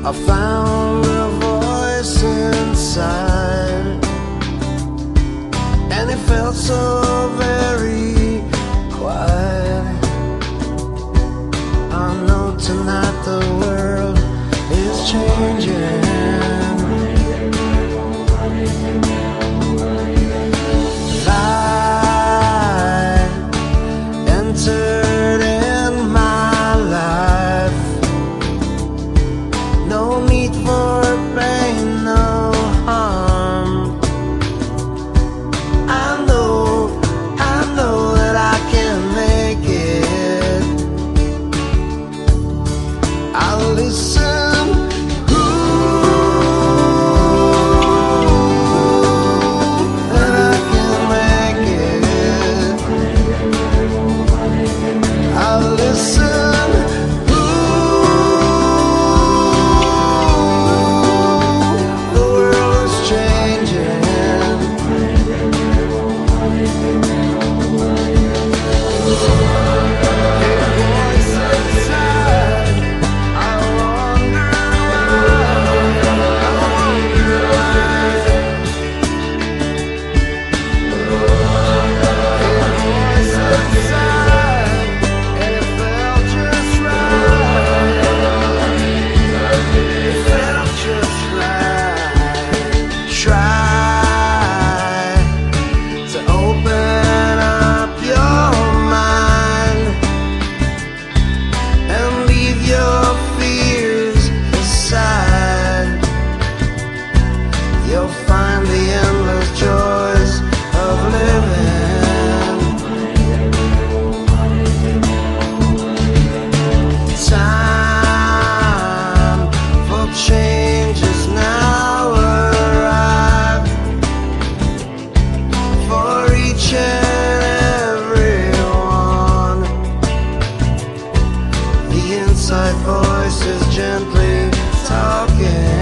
I found a voice inside, and it felt so very quiet. I know tonight the world is changing. Light entered in my life. No need for pain, no harm. I know that I can make it. I'll listen. That I can make it. I'll listen. The world is changing. Voice inside. I wonder voice inside, and it felt just right. It felt just right. Try to open up your mind and leave your fears aside. You'll find the endless joys of living. Time for change is now arrived for each and everyone. The inside voice is gently talking.